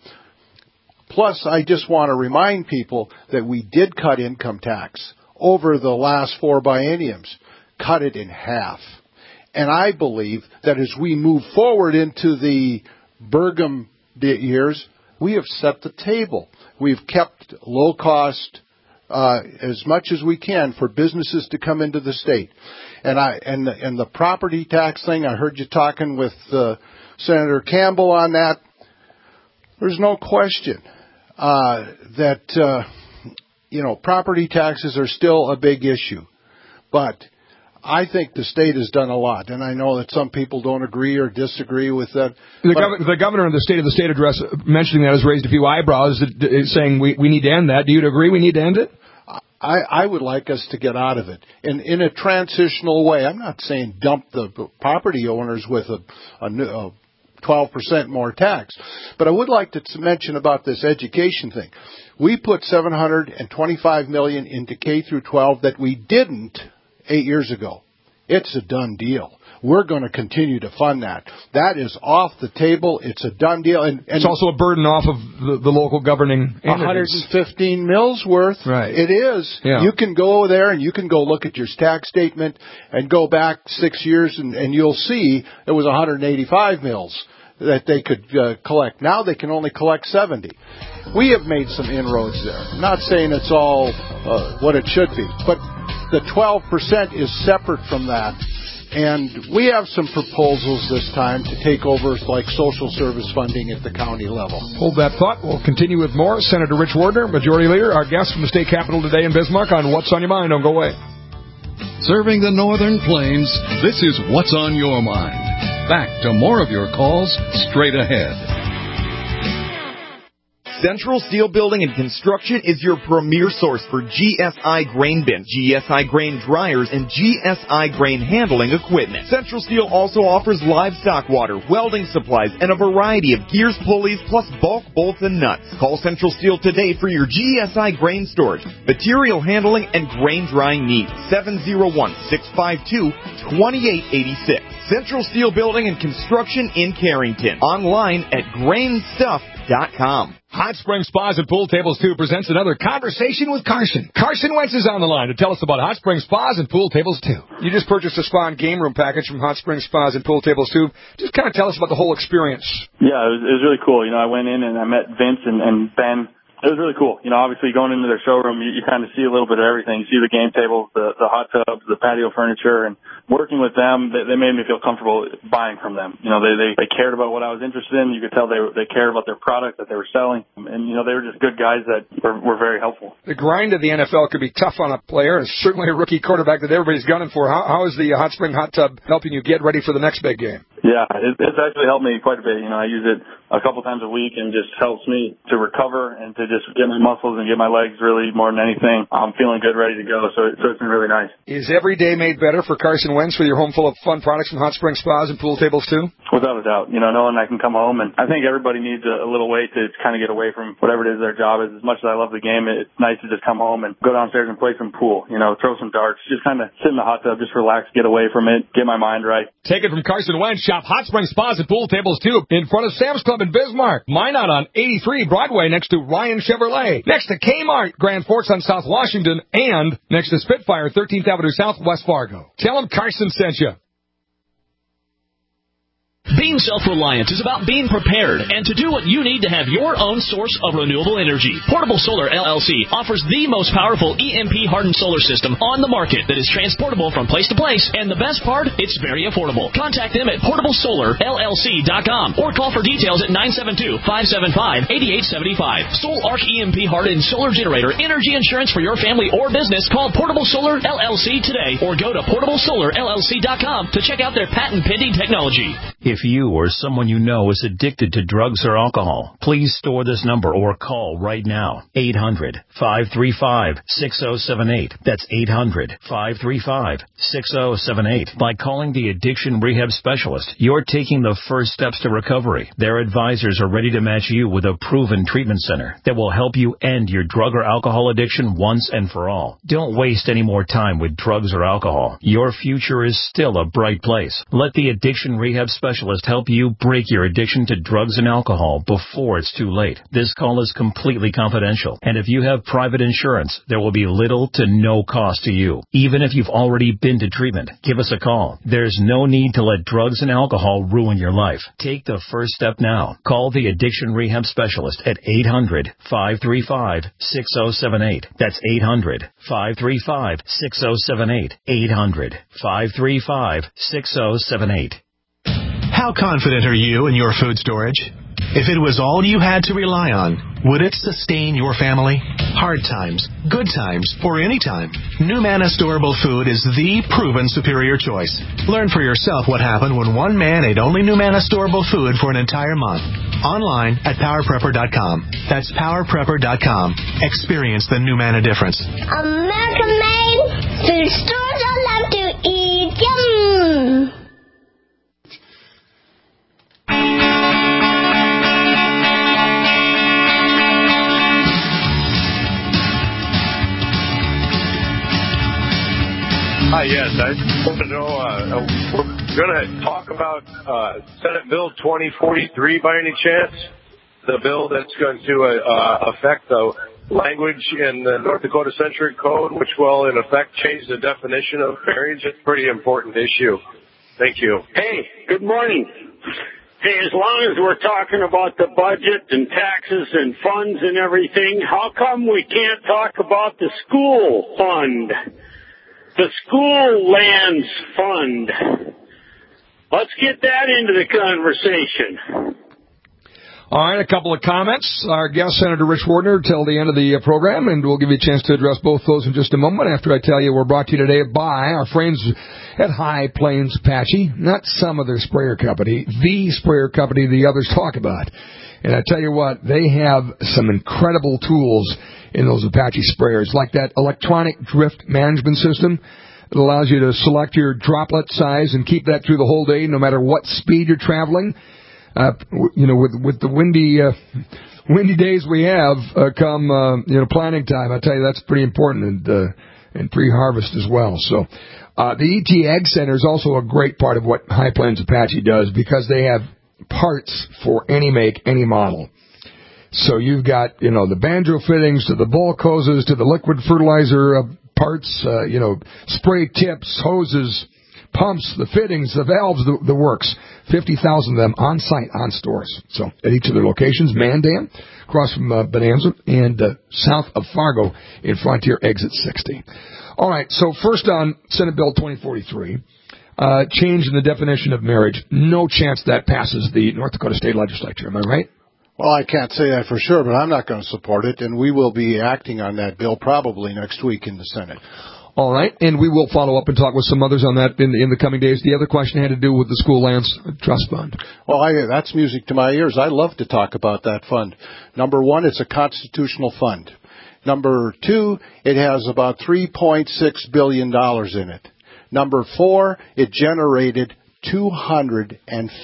Plus, I just want to remind people that we did cut income tax over the last four bienniums. Cut it in half. And I believe that as we move forward into the Burgum years, we have set the table. We've kept low cost uh, as much as we can for businesses to come into the state. And I and the, and the property tax thing, I heard you talking with uh, Senator Campbell on that. There's no question uh, that uh, you know property taxes are still a big issue, but I think the state has done a lot, and I know that some people don't agree or disagree with that.
The, gov- the governor in the State of the State address mentioning that has raised a few eyebrows, saying we, we need to end that. Do you agree we need to end it?
I, I would like us to get out of it in, in a transitional way. I'm not saying dump the property owners with a, a, a twelve percent more tax, but I would like to mention about this education thing. We put seven hundred twenty-five million dollars into K through twelve that we didn't eight years ago. It's a done deal. We're going to continue to fund that. That is off the table. It's a done deal. And, and
it's also a burden off of the, the local governing entities.
one hundred fifteen mils worth.
Right.
It is.
Yeah.
You can go there and you can go look at your tax statement and go back six years and, and you'll see it was one hundred eighty-five mils that they could uh, collect. Now they can only collect seventy. We have made some inroads there. I'm not saying it's all uh, what it should be, but the twelve percent is separate from that. And we have some proposals this time to take over like social service funding at the county level.
Hold that thought. We'll continue with more. Senator Rich Wardner, Majority Leader, our guest from the state capitol today in Bismarck on What's on Your Mind. Don't go away.
Serving the Northern Plains, this is What's on Your Mind. Back to more of your calls straight ahead.
Central Steel Building and Construction is your premier source for G S I grain bins, G S I grain dryers, and G S I grain handling equipment. Central Steel also offers livestock water, welding supplies, and a variety of gears, pulleys, plus bulk bolts and nuts. Call Central Steel today for your G S I grain storage, material handling, and grain drying needs. seven oh one, six five two, two eight eight six. Central Steel Building and Construction in Carrington. Online at grain stuff dot com.
Hot Springs Spas and Pool Tables two presents another Conversation with Carson. Carson Wentz is on the line to tell us about Hot Springs Spas and Pool Tables two. You just purchased a spa and game room package from Hot Springs Spas and Pool Tables two. Just kind of tell us about the whole experience.
Yeah, it was, it was really cool. You know, I went in and I met Vince and, and Ben. It was really cool. You know, obviously going into their showroom, you, you kind of see a little bit of everything. You see the game tables, the, the hot tubs, the patio furniture, and working with them, they, they made me feel comfortable buying from them. You know, they, they, they cared about what I was interested in. You could tell they they cared about their product that they were selling. And, you know, they were just good guys that were, were very helpful.
The grind of the N F L could be tough on a player, and certainly a rookie quarterback that everybody's gunning for. How, how is the Hot Spring Hot Tub helping you get ready for the next big game?
Yeah, it, it's actually helped me quite a bit. You know, I use it a couple times a week and just helps me to recover and to just get my muscles and get my legs really more than anything. I'm feeling good, ready to go, so, it, so it's been really nice.
Is every day made better for Carson Wentz with your home full of fun products from Hot Spring Spas and Pool Tables too?
Without a doubt. You know, knowing I can come home, and I think everybody needs a, a little way to kind of get away from whatever it is their job is. As much as I love the game, it's nice to just come home and go downstairs and play some pool, you know, throw some darts, just kind of sit in the hot tub, just relax, get away from it, get my mind right.
Take it from Carson Wentz. Shop Hot Spring Spas and Pool Tables too in front of Sam's Club in Bismarck. Minot on eighty-three Broadway next to Ryan Chevrolet. Next to Kmart, Grand Forks on South Washington, and next to Spitfire, thirteenth Avenue South, West Fargo. Tell them Carson sent you.
Being self-reliant is about being prepared and to do what you need to have your own source of renewable energy. Portable Solar L L C offers the most powerful E M P-hardened solar system on the market that is transportable from place to place, and the best part, it's very affordable. Contact them at portable solar L L C dot com or call for details at nine seven two, five seven five, eight eight seven five. Soul Arc E M P-hardened solar generator energy insurance for your family or business. Call Portable Solar L L C today or go to portable solar L L C dot com to check out their patent-pending technology.
If you or someone you know is addicted to drugs or alcohol, please store this number or call right now. eight hundred, five three five, six oh seven eight. That's eight hundred, five three five, six oh seven eight. By calling the Addiction Rehab Specialist, you're taking the first steps to recovery. Their advisors are ready to match you with a proven treatment center that will help you end your drug or alcohol addiction once and for all. Don't waste any more time with drugs or alcohol. Your future is still a bright place. Let the Addiction Rehab Specialist help you break your addiction to drugs and alcohol before it's too late. This call is completely confidential, and if you have private insurance, there will be little to no cost to you. Even if you've already been to treatment, give us a call. There's no need to let drugs and alcohol ruin your life. Take the first step now. Call the Addiction Rehab Specialist at eight hundred, five three five, six oh seven eight. That's eight hundred, five three five, six oh seven eight. eight hundred, five three five, six oh seven eight.
How confident are you in your food storage? If it was all you had to rely on, would it sustain your family? Hard times, good times, or any time, NuManna Storable Food is the proven superior choice. Learn for yourself what happened when one man ate only NuManna Storable Food for an entire month. Online at power prepper dot com. That's power prepper dot com. Experience the NuManna difference.
American made food stores I love to eat. Yum!
Hi, yes, I want to know, uh, we're going to talk about uh, Senate Bill twenty forty-three by any chance? The bill that's going to uh, affect the language in the North Dakota Century Code, which will, in effect, change the definition of marriage. It's a pretty important issue. Thank you.
Hey, good morning. Hey, as long as we're talking about the budget and taxes and funds and everything, how come we can't talk about the school fund? The school lands fund. Let's get that into the conversation.
All right, a couple of comments. Our guest, Senator Rich Wardner, till the end of the uh, program, and we'll give you a chance to address both those in just a moment after I tell you we're brought to you today by our friends at High Plains Apache, not some other sprayer company, the sprayer company the others talk about. And I tell you what, they have some incredible tools in those Apache sprayers, like that electronic drift management system. It allows you to select your droplet size and keep that through the whole day, no matter what speed you're traveling. Uh, you know, with with the windy uh, windy days we have uh, come uh, you know planting time, I tell you that's pretty important, and uh, and pre-harvest as well. So uh, the E T Ag Center is also a great part of what High Plains Apache does, because they have parts for any make, any model. So you've got, you know, the banjo fittings to the bulk hoses to the liquid fertilizer uh, parts, uh, you know, spray tips, hoses, pumps, the fittings, the valves, the, the works. fifty thousand of them on site, on stores. So at each of their locations, Mandan, across from uh, Bonanza, and uh, south of Fargo in Frontier Exit sixty. All right, so first on Senate Bill twenty forty-three, uh, change in the definition of marriage. No chance that passes the North Dakota State Legislature. Am I right?
Well, I can't say that for sure, but I'm not going to support it, and we will be acting on that bill probably next week in the Senate.
All right, and we will follow up and talk with some others on that in, in the coming days. The other question had to do with the School Lands Trust Fund.
Well, I, that's music to my ears. I love to talk about that fund. Number one, it's a constitutional fund. Number two, it has about three point six billion dollars in it. Number four, it generated two hundred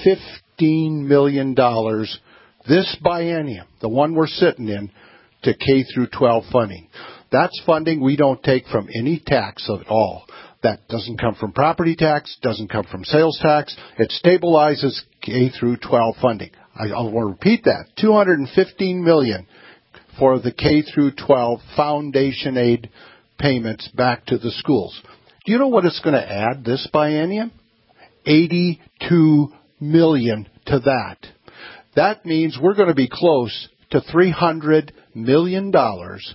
fifteen million dollars this biennium, the one we're sitting in, to K through twelve funding. That's funding we don't take from any tax at all. That doesn't come from property tax, doesn't come from sales tax. It stabilizes K through twelve funding. I, I want to repeat that. two hundred fifteen million dollars for the K through twelve foundation aid payments back to the schools. Do you know what it's going to add this biennium? eighty-two million dollars to that. That means we're going to be close to three hundred million dollars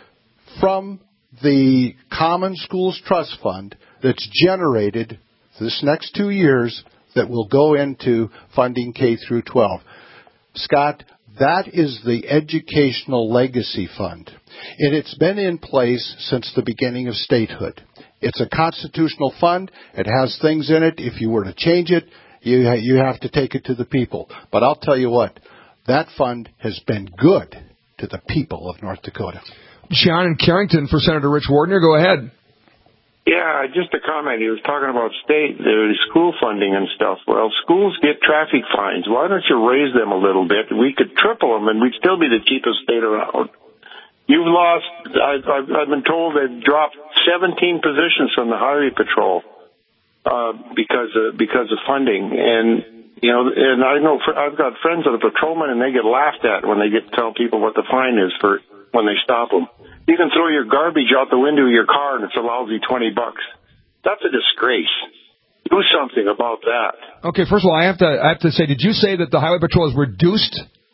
from the Common Schools Trust Fund that's generated this next two years that will go into funding K through twelve. Scott, that is the Educational Legacy Fund, and it's been in place since the beginning of statehood. It's a constitutional fund. It has things in it. If you were to change it, you ha- you have to take it to the people. But I'll tell you what, that fund has been good to the people of North Dakota.
John in Carrington for Senator Rich Wardner. Go ahead.
Yeah, just a comment. He was talking about state, the school funding and stuff. Well, schools get traffic fines. Why don't you raise them a little bit? We could triple them, and we'd still be the cheapest state around. You've lost, I've, I've, I've been told they've dropped seventeen positions from the Highway Patrol uh, because of, because of funding. And, you know, and I know, I've got friends that are patrolmen, and they get laughed at when they get to tell people what the fine is for when they stop them. You can throw your garbage out the window of your car, and it's a lousy twenty bucks. That's a disgrace. Do something about that.
Okay, first of all, I have to I have to say, did you say that the Highway Patrol has reduced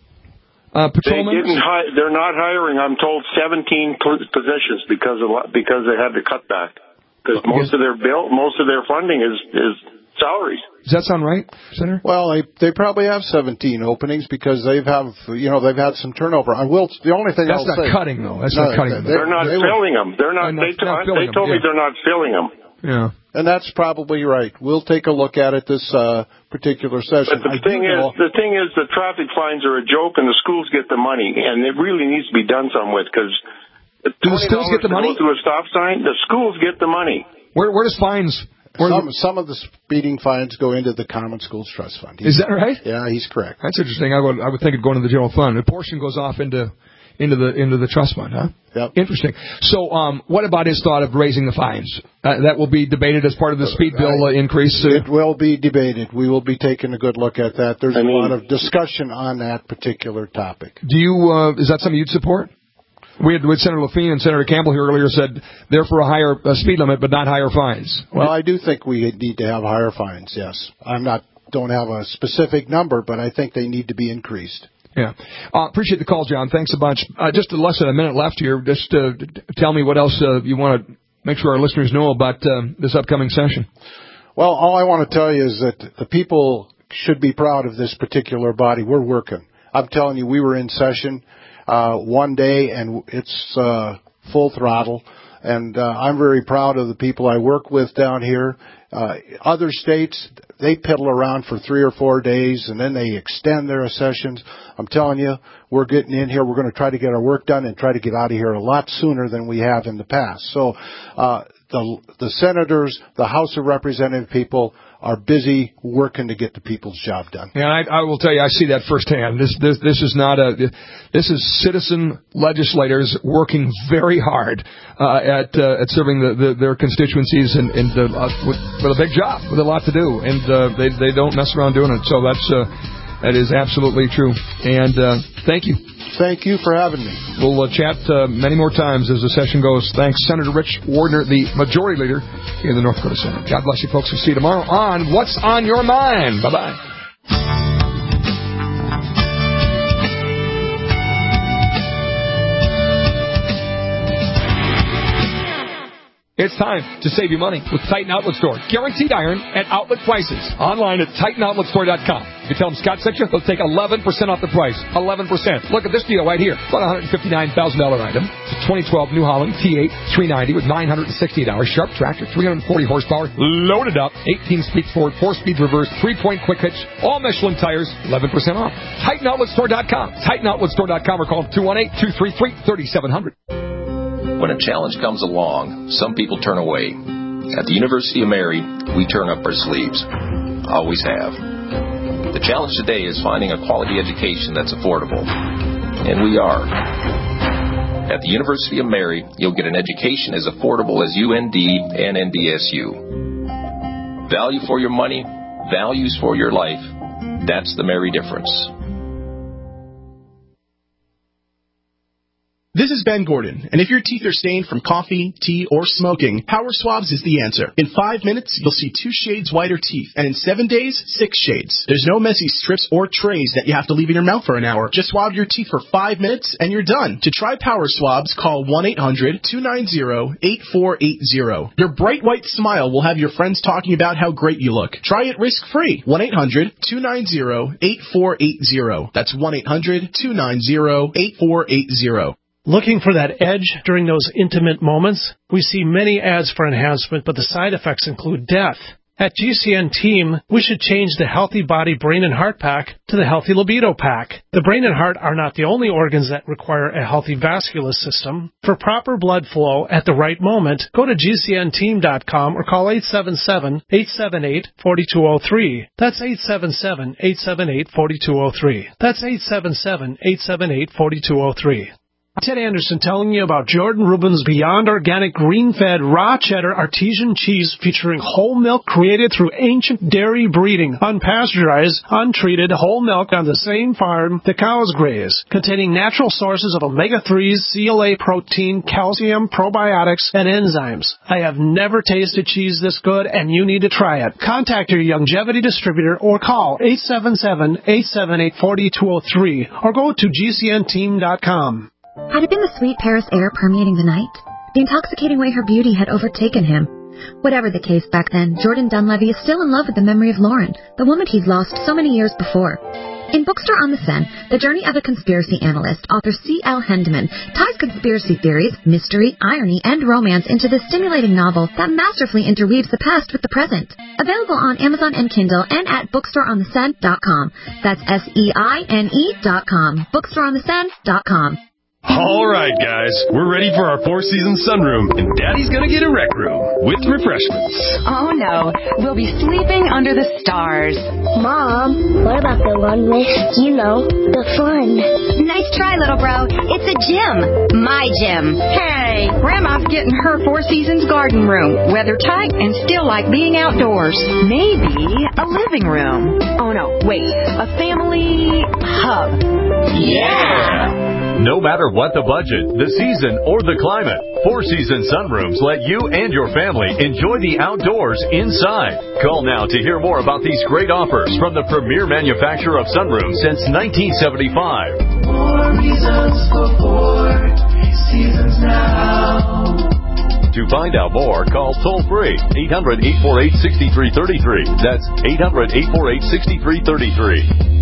uh, patrolmen?
They didn't hi- they're not hiring, I'm told, seventeen positions because of because they had to cut back. Because most of their bill, most of their funding is is salaries.
Does that sound right, Senator?
Well, they they probably have seventeen openings because they've have you know they've had some turnover. I will. The only thing
that's
I'll
not
say,
cutting though. That's
no,
not cutting.
They, they're not
they
filling them. They're not.
They're
they,
not,
t-
not
they told
them,
me
yeah.
they're not filling them.
Yeah.
And that's probably right. We'll take a look at it this uh, particular session.
But the
I
thing is,
know,
the thing is, the traffic fines are a joke, and the schools get the money, and it really needs to be done some with because.
Do the schools get the money?
To a stop sign, the schools get the money.
Where where does fines?
Some, some of the speeding fines go into the Common Schools Trust Fund.
Is
He's,
that right?
Yeah, he's correct.
That's interesting. I would I would think it'd go into the general fund. A portion goes off into into the into the trust fund, huh?
Yep.
Interesting. So, um, what about his thought of raising the fines? Uh, that will be debated as part of the speed bill uh, increase. Uh,
it will be debated. We will be taking a good look at that. There's
I
a
mean,
lot of discussion on that particular topic.
Do you? Uh, is that something you'd support? We had with Senator Lafine and Senator Campbell here earlier said they're for a higher uh, speed limit, but not higher fines.
Well, I do think we need to have higher fines. Yes, I'm not don't have a specific number, but I think they need to be increased.
Yeah, uh, appreciate the call, John. Thanks a bunch. Uh, just less than a minute left here. Just uh, tell me what else uh, you want to make sure our listeners know about uh, this upcoming session.
Well, all I want to tell you is that the people should be proud of this particular body. We're working. I'm telling you, we were in session uh, one day, and it's uh, full throttle. And uh, I'm very proud of the people I work with down here. Uh, other states, they piddle around for three or four days, and then they extend their sessions. I'm telling you, we're getting in here. We're going to try to get our work done and try to get out of here a lot sooner than we have in the past. So uh, the, the senators, the House of Representative people are busy working to get the people's job done.
Yeah, I, I will tell you, I see that firsthand. This, this, this is not a, this is citizen legislators working very hard uh, at uh, at serving the, the, their constituencies and, and uh, with, with a big job, with a lot to do, and uh, they they don't mess around doing it. So that's uh, that is absolutely true. And uh, thank you.
Thank you for having me.
We'll uh, chat uh, many more times as the session goes. Thanks, Senator Rich Wardner, the Majority Leader in the North Dakota Senate. God bless you, folks. We'll see you tomorrow on What's on Your Mind. Bye-bye. It's time to save you money with Titan Outlet Store. Guaranteed iron at outlet prices. Online at Titan Outlet Store dot com. If you tell them Scott sent you, they'll take eleven percent off the price. eleven percent. Look at this deal right here. About one hundred fifty-nine thousand dollars item. It's a twenty twelve New Holland T eight three ninety with nine hundred sixty-eight hours. Sharp tractor, three hundred forty horsepower. Loaded up. eighteen speed forward, four speed reverse, three-point quick hitch. All Michelin tires. eleven percent off. Titan Outlet Store dot com. Titan Outlet Store dot com or call two one eight, two three three, three seven zero zero.
When a challenge comes along, some people turn away. At the University of Mary, we turn up our sleeves. Always have. The challenge today is finding a quality education that's affordable. And we are. At the University of Mary, you'll get an education as affordable as U N D and N B S U. Value for your money, values for your life. That's the Mary difference.
This is Ben Gordon, and if your teeth are stained from coffee, tea, or smoking, Power Swabs is the answer. In five minutes, you'll see two shades whiter teeth, and in seven days, six shades. There's no messy strips or trays that you have to leave in your mouth for an hour. Just swab your teeth for five minutes, and you're done. To try Power Swabs, call one eight hundred, two nine zero, eight four eight zero. Your bright white smile will have your friends talking about how great you look. Try it risk-free. one eight hundred, two nine zero, eight four eight zero. That's one eight hundred, two nine zero, eight four eight zero.
Looking for that edge during those intimate moments? We see many ads for enhancement, but the side effects include death. At G C N Team, we should change the Healthy Body Brain and Heart Pack to the Healthy Libido Pack. The brain and heart are not the only organs that require a healthy vascular system. For proper blood flow at the right moment, go to G C N team dot com or call eight seven seven, eight seven eight, four two zero three. That's eight seven seven, eight seven eight, four two zero three. That's eight seven seven, eight seven eight, four two zero three. Ted Anderson telling you about Jordan Rubin's Beyond Organic Green-Fed Raw Cheddar Artesian Cheese featuring whole milk created through ancient dairy breeding, unpasteurized, untreated whole milk on the same farm the cows graze, containing natural sources of omega threes, C L A protein, calcium, probiotics, and enzymes. I have never tasted cheese this good, and you need to try it. Contact your Longevity distributor or call eight seven seven, eight seven eight, four two zero three or go to G C N team dot com.
Had it been the sweet Paris air permeating the night? The intoxicating way her beauty had overtaken him? Whatever the case back then, Jordan Dunleavy is still in love with the memory of Lauren, the woman he'd lost so many years before. In Bookstore on the Seine, the journey of a conspiracy analyst, author C L Hendeman, ties conspiracy theories, mystery, irony, and romance into this stimulating novel that masterfully interweaves the past with the present. Available on Amazon and Kindle and at bookstore on the seine dot com. That's S E I N E dot com. bookstore on the seine dot com.
All right, guys, we're ready for our Four Seasons sunroom, and Daddy's gonna get a rec room with refreshments.
Oh, no, we'll be sleeping under the stars.
Mom, what about the one with, you know, the fun?
Nice try, little bro. It's a gym. My gym. Hey, Grandma's getting her Four Seasons garden room, weather tight and still like being outdoors. Maybe a living room. Oh, no, wait, a family hub.
Yeah! No matter what the budget, the season, or the climate, Four Seasons Sunrooms let you and your family enjoy the outdoors inside. Call now to hear more about these great offers from the premier manufacturer of sunrooms since nineteen seventy-five.
More reasons for Four Seasons now.
To find out more, call toll-free eight hundred, eight four eight, six three three three. That's eight hundred, eight four eight, six three three three.